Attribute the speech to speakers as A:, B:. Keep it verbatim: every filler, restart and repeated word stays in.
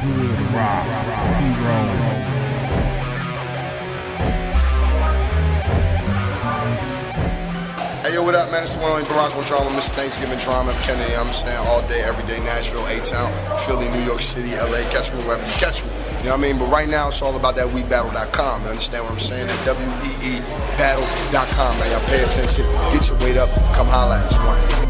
A: hood to rock, hero.
B: Hey, yo, what up, man? It's the one only Barack Drama, Mister Thanksgiving Drama of Kennedy. I'm staying all day, every day, Nashville, A-Town, Philly, New York City, L A. Catch me wherever you catch me. You know what I mean? But right now, it's all about that we battle dot com. You understand what I'm saying? That W E E battle dot com, man. Y'all pay attention, get your weight up, come holla at us, one.